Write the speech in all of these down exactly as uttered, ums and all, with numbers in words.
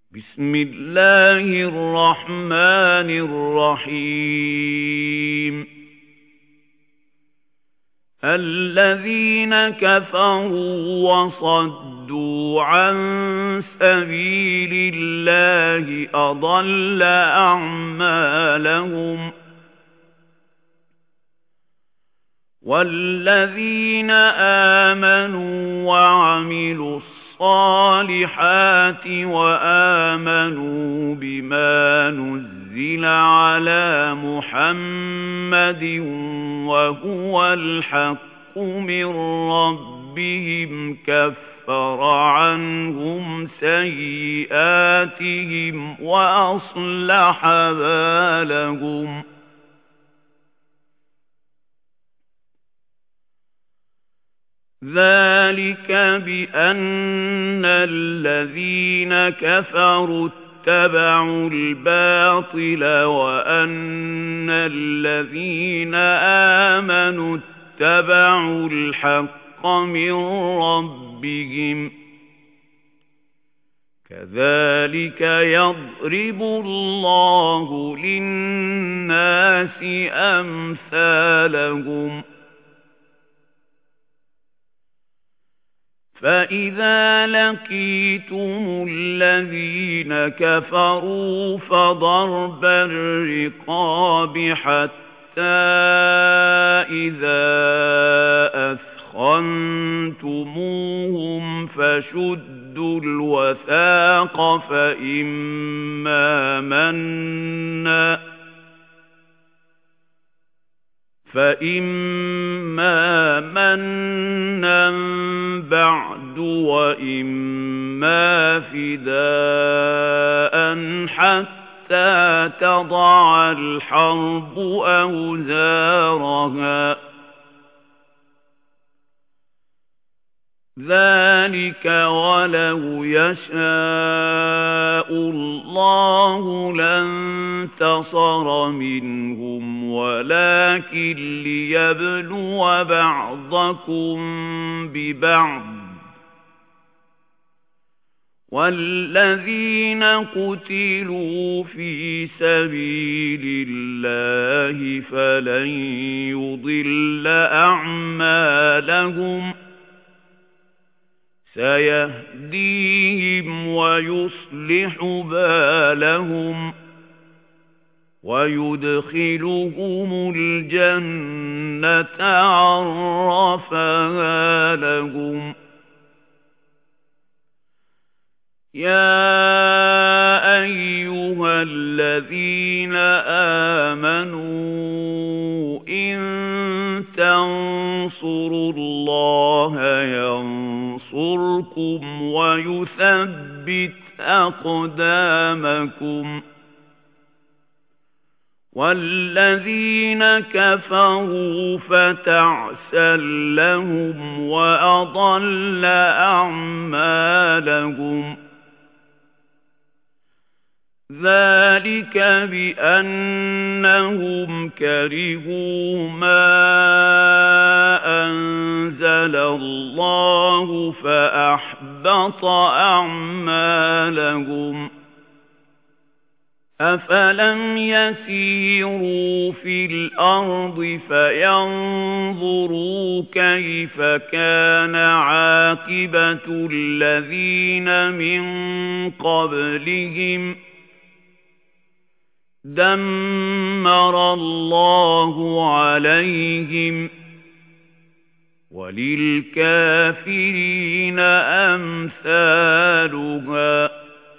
بسم الله الرحمن الرحيم الذين كفروا وصدوا عن سبيل الله أضل أعمالهم والذين آمنوا وعملوا الصالحات وآمنوا بما نزل على محمد وهو الحق من ربهم كفر عنهم سيئاتهم وأصلح بالهم ذلك بأن الذين كفروا اتبعوا الباطل وأن الذين آمنوا اتبعوا الحق من ربهم كذلك يضرب الله للناس أمثالهم فإذا لقيتم الذين كفروا فضرب الرقاب حتى إذا أثخنتموهم فشدوا الوثاق فإما منا فإما منا بعد وإما فداء حتى تضع الحرب أوزارها ذلك ولو يشاء الله لانتصر منهم ولكن ليبلو بعضكم ببعض والذين قتلوا في سبيل الله فلن يضل أعمالهم سيهديهم ويصلح بالهم ويدخلهم الجنة عرفها لهم يا أيها الذين آمنوا إن تنصروا الله ينصركم ويثبت أقدامكم والذين كفروا فتعسا لهم وأضل أعمالهم ذلك بأنهم كرهوا ما أنزل الله فأحبط أعمالهم أفلم يسيروا في الأرض فينظروا كيف كان عاقبة الذين من قبلهم دمر الله عليهم وللكافرين أمثالها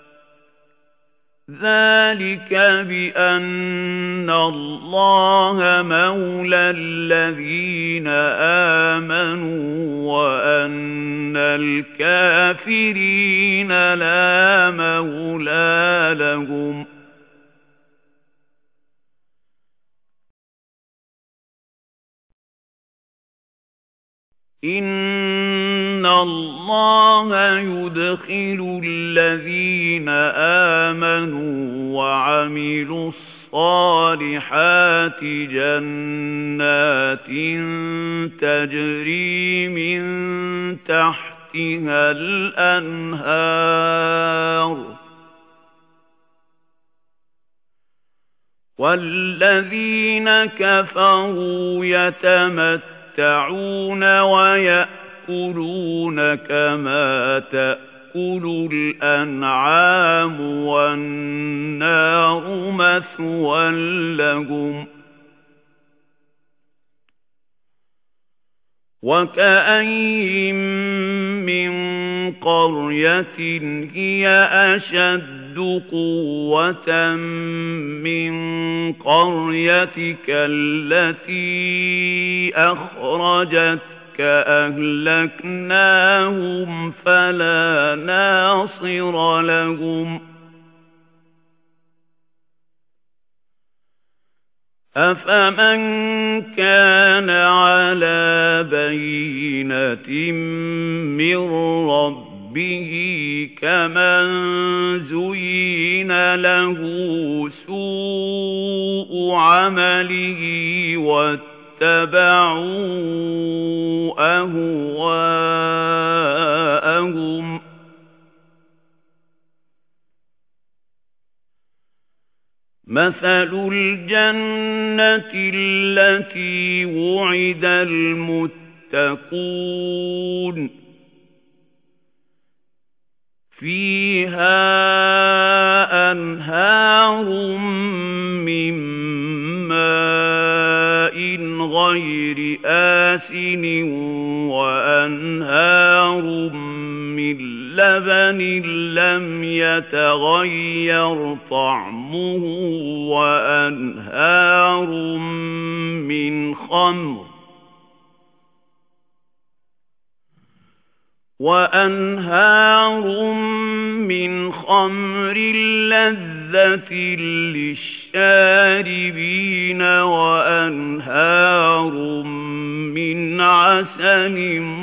ذلك بأن الله مولى الذين آمنوا وأن الكافرين لا مولى لهم إن الله يدخل الذين آمنوا وعملوا الصالحات جنات تجري من تحتها الأنهار وَالَّذِينَ كَفَرُوا يَتَمَتَّعُونَ وَيَأْكُلُونَ كَمَا تَأْكُلُ الْأَنْعَامُ وَالنَّارُ مَثْوًى لَّهُمْ وَكَأَيِّن مِّن قَرْيَةٍ هِيَ أَشَدُّ قُوَّةً مِّن قَرْيَتِكَ الَّتِي أَخْرَجَتْكَ أَهْلَكْنَاهُمْ فَلَا نَاصِرَ لَهُمْ أَفَمَن كَانَ عَلَى بَيِّنَةٍ مِّن رَّبِّهِ كَمَن زُيِّنَ لَهُ سُوءُ عَمَلِهِ وَاتَّبَعُوا أَهْوَاءَهُمْ مَثَلُ الْجَنَّةِ الَّتِي وُعِدَ الْمُتَّقُونَ فِيهَا أَنْهَارٌ مِّن مَّاءٍ غَيْرِ آسِنٍ وَأَنْهَارٌ مِّن لَّبَنٍ لَّمْ يَتَغَيَّرْ طَعْمُهُ وَأَنْهَارٌ مِّنْ خَمْرٍ وَأَنْهَارٌ مِّنْ خَمْرٍ لَّذَّةٍ لِّلشَّارِبِينَ وَأَنْهَارٌ مِّنْ عَسَلٍ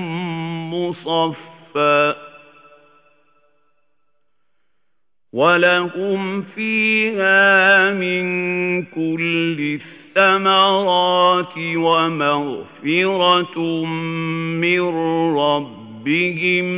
مُّصَفًّى وَلَهُمْ فِيهَا مِن كُلِّ الثَّمَرَاتِ وَمَغْفِرَةٌ مِّن رَّبِّهِمْ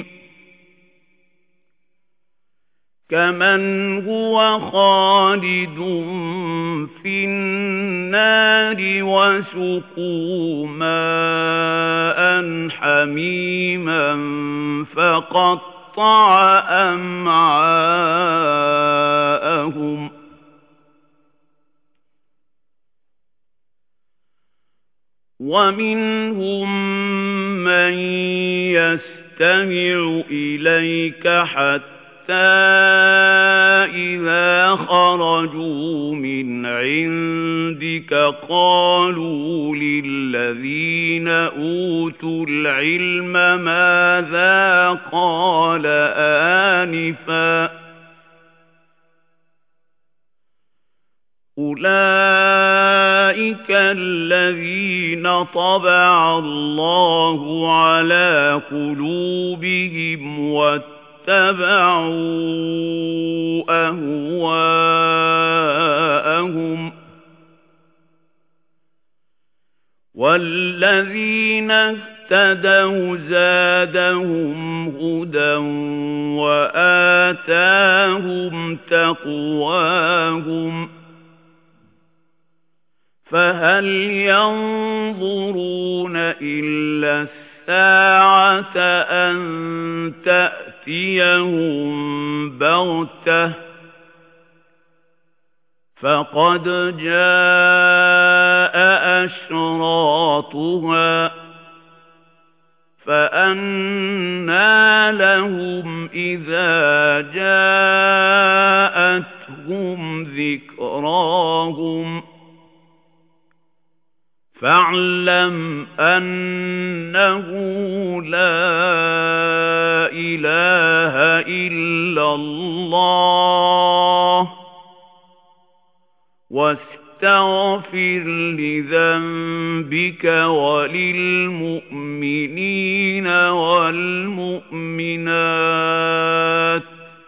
كَمَنْ هُوَ خَالِدٌ فِي النَّارِ وَسُقُوا مَاءً حَمِيمًا فَقَطَّعَ أَمْعَاءَهُمْ وَمِنْهُم مَّن يَسْتَمِعُ إِلَيْكَ حَتَّى إِذَا خَرَجُوا مِنْ عِندِكَ قَالُوا لِلَّذِينَ أُوتُوا الْعِلْمَ مَاذَا قَالَ آنِفًا أُولَئِكَ الَّذِينَ طَبَعَ اللَّهُ عَلَى قُلُوبِهِمْ وَاتَّبَعُوا أَهْوَاءَهُمْ وَالَّذِينَ اهْتَدَوْا زَادَهُمْ هُدًى وَآتَاهُمْ تَقْوَاهُمْ فَهَلْ يَنظُرُونَ إِلَّا السَّاعَةَ أَن تَأْتِيَهُم بَغْتَةً فَقَدْ جَاءَ أَشْرَاطُهَا فَأَنَّىٰ لَهُمْ إِذَا جَاءَتْهُمْ ذِكْرَاهُمْ فَاعْلَمْ أَنَّهُ لَا إِلَٰهَ إِلَّا اللَّهُ وَاسْتَغْفِرْ لِذَنبِكَ وَلِلْمُؤْمِنِينَ وَالْمُؤْمِنَاتِ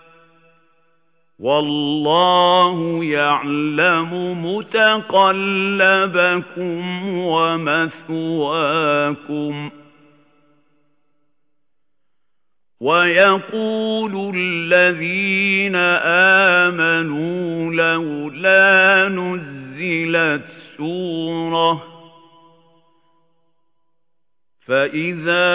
وَاللَّهُ يَعْلَمُ مُتَقَلَّبَكُمْ وَمَثْوَاكُمْ وَيَقُولُ الَّذِينَ آمَنُوا لَوْلَا نُزِّلَ أُنْزِلَتْ سُورَةٌ فَإِذَا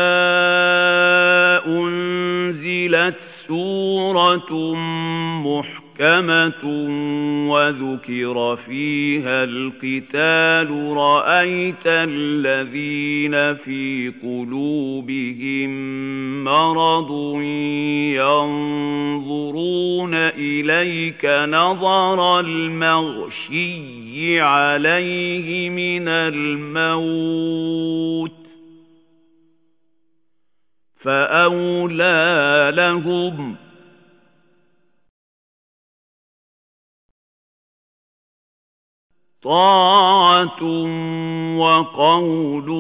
أُنْزِلَتْ سُورَةٌ مُحْكَمَةٌ وَذُكِرَ فِيهَا الْقِتَالُ رَأَيْتَ الَّذِينَ فِي قُلُوبِهِم مَّرَضٌ يَنظُرُونَ إِلَيْكَ نَظَرَ الْمَغْشِيِّ عَلَيْهِ مِنَ الْمَوْتِ فَأَوْلَى لَهُمْ طَاعَةٌ وَقَوْلٌ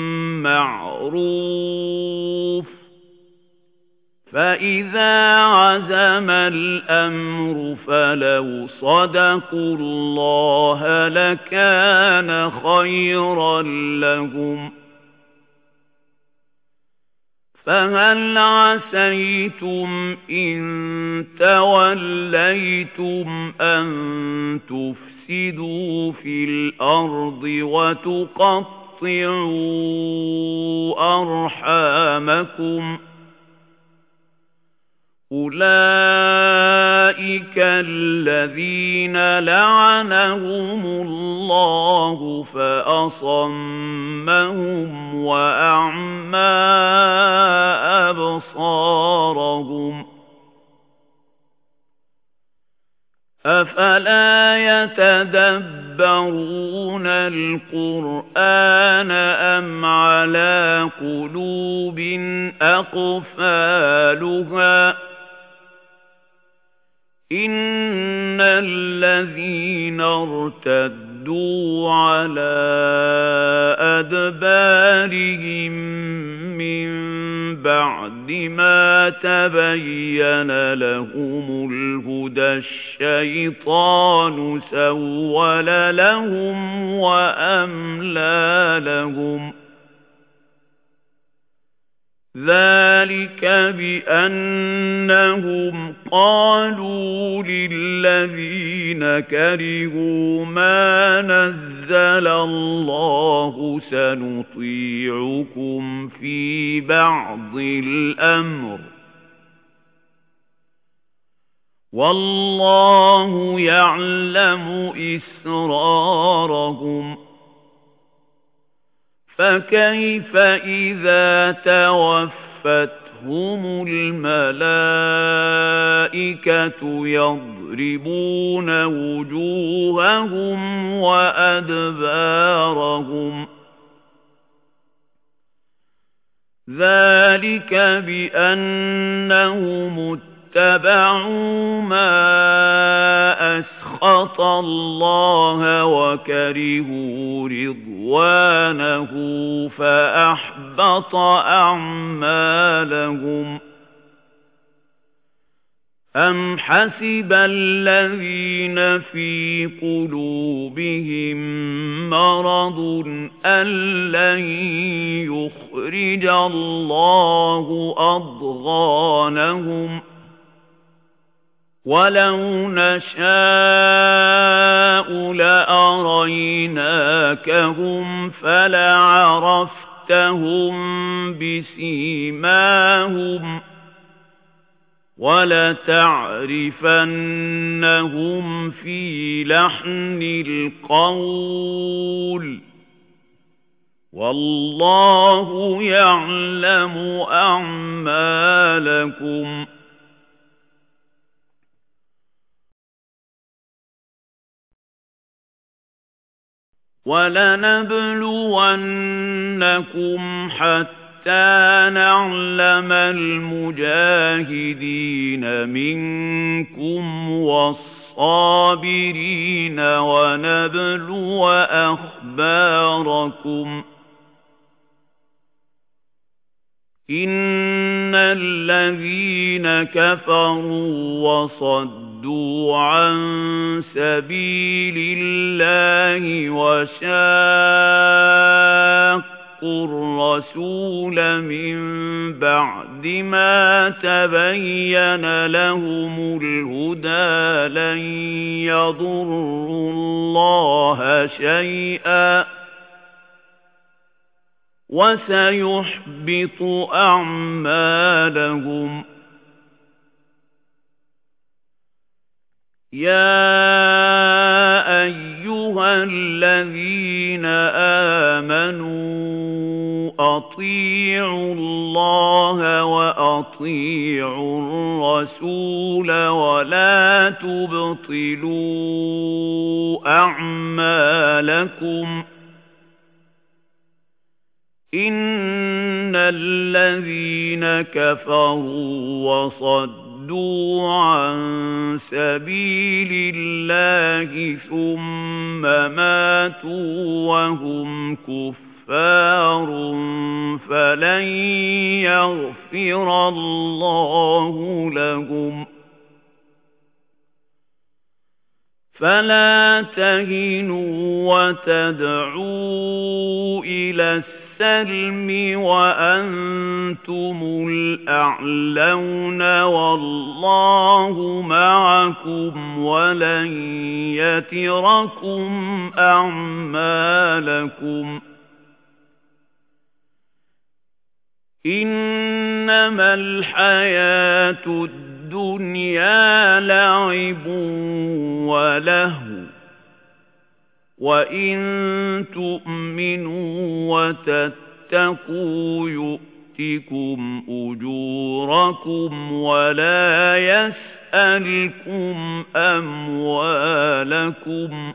مَّعْرُوفٌ فَإِذَا عَزَمَ الْأَمْرُ فَلَوْ صَدَقُوا اللَّهَ لَكَانَ خَيْرًا لَّهُمْ فَهَلْ عَسَيْتُمْ إِن تَوَلَّيْتُمْ أَن تُفْسِدُوا فِي الْأَرْضِ وَتُقَطِّعُوا أَرْحَامَكُمْ أُولَئِكَ الَّذِينَ لَعَنَهُمُ اللَّهُ فَأَصَمَّهُمْ وَأَعْمَى أَبْصَارَهُمْ أَفَلَا يَتَدَبَّرُونَ الْقُرْآنَ أَمْ عَلَى قُلُوبٍ أَقْفَالُهَا إِنَّ الَّذِينَ ارْتَدُّوا عَلَى أَدْبَارِهِمْ مِنْ بَعْدِ مَا تَبَيَّنَ لَهُمُ الْهُدَى الشَّيْطَانُ سَوَّلَ لَهُمْ وَأَمْلَى لَهُمْ ذَلِكَ بِأَنَّهُمْ قَالُوا لِلَّذِينَ كَرِهُوا مَا نَزَّلَ اللَّهُ سَنُطِيعُكُمْ فِي بَعْضِ الْأَمْرِ وَاللَّهُ يَعْلَمُ إِسْرَارَهُمْ فَكَيْفَ إِذَا تَوَفَّتْهُمُ الْمَلَائِكَةُ يَضْرِبُونَ وُجُوهَهُمْ وَأَدْبَارَهُمْ ذَلِكَ بِأَنَّهُمُ اتَّبَعُوا مَا أَسْخَطَ اللَّهَ وَكَرِهُوا رِضْوَانَهُ فَأَحْبَطَ أَعْمَالَهُمْ أَمْ حَسِبَ الَّذِينَ فِي قُلُوبِهِم مَّرَضٌ أَن لَّن يُخْرِجَ اللَّهُ أَضْغَانَهُمْ وَلَوْ نَشَاءُ لَأَرَيْنَاكَهُمْ فَلَعَرَفْتَهُم بِسِيمَاهُمْ وَلَتَعْرِفَنَّهُمْ فِي لَحْنِ الْقَوْلِ وَاللَّهُ يَعْلَمُ أَعْمَالَكُمْ وَلَنَبْلُوَنَّكُمْ حَتَّى نَعْلَمَ الْمُجَاهِدِينَ مِنكُمْ وَالصَّابِرِينَ وَنَبْلُوَ أَخْبَارَكُمْ إِنَّ الَّذِينَ كَفَرُوا وَصَدُّوا عَن سَبِيلِ اللَّهِ وَشَاقُّوا الرَّسُولَ مِن بَعْدِ مَا تَبَيَّنَ لَهُمُ الْهُدَى لَن يَضُرُّوا اللَّهَ شَيْئًا وَسَيُحْبِطُ أَعْمَالَهُمْ. يَا أَيُّهَا الَّذِينَ آمَنُوا أَطِيعُوا اللَّهَ وَأَطِيعُوا الرَّسُولَ وَلَا تُبْطِلُوا أَعْمَالَكُمْ. إِنَّ الَّذِينَ كَفَرُوا وَصَدُّوا عَن سَبِيلِ اللَّهِ ثُمَّ مَاتُوا وَهُمْ كُفَّارٌ فَلَن يَغْفِرَ اللَّهُ لَهُمْ. فَلَا تَهِنُوا وَتَدْعُوا إِلَى السَّلْمِ وَأَنْتُمُ الْأَعْلَوْنَ وَاللَّهُ مَعَكُمْ وَلَن يَتِرَكُمْ أَعْمَالَكُمْ. إِنَّمَا الْحَيَاةُ الدُّنْيَا لَعِبٌ وَلَهْوٌ وَإِن تُؤْمِنُوا وَتَتَّقُوا يُؤْتِكُمْ أُجُورَكُمْ وَلَا يَسْأَلْكُمْ أَمْوَالَكُمْ.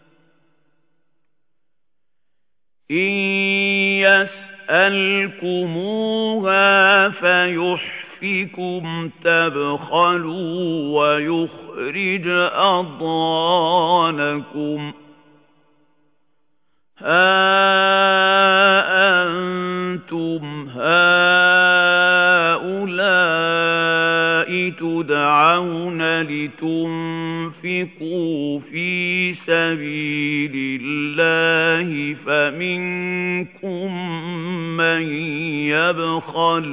إِن يَسْأَلْكُمُوهَا فَيُحْفِكُمْ تَبْخَلُوا وَيُخْرِجْ أَضْغَانَكُمْ. هَا أَنْتُمْ هَؤُلَاءِ تُدْعَوْنَ لِتُنْفِقُوا فِي سَبِيلِ اللَّهِ فَمِنكُم مَّن يَبْخَلُ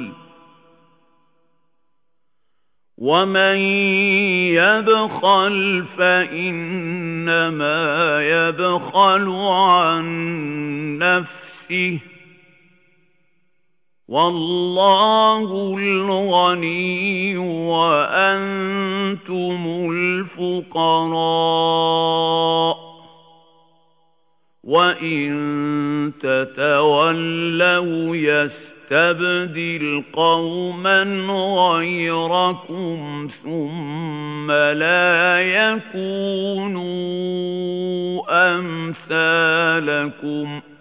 وَمَن يَبْخَلْ فَإِنَّمَا يَبْخَلُ عَن نَّفْسِهِ وَاللَّهُ الْغَنِيُّ وَأَنتُمُ الْفُقَرَاءُ وَإِن تَتَوَلَّوْا يَسْتَبْدِلْ قَوْمًا غَيْرَكُمْ ثُمَّ لَا يَكُونُوا أَمْثَالَكُمْ.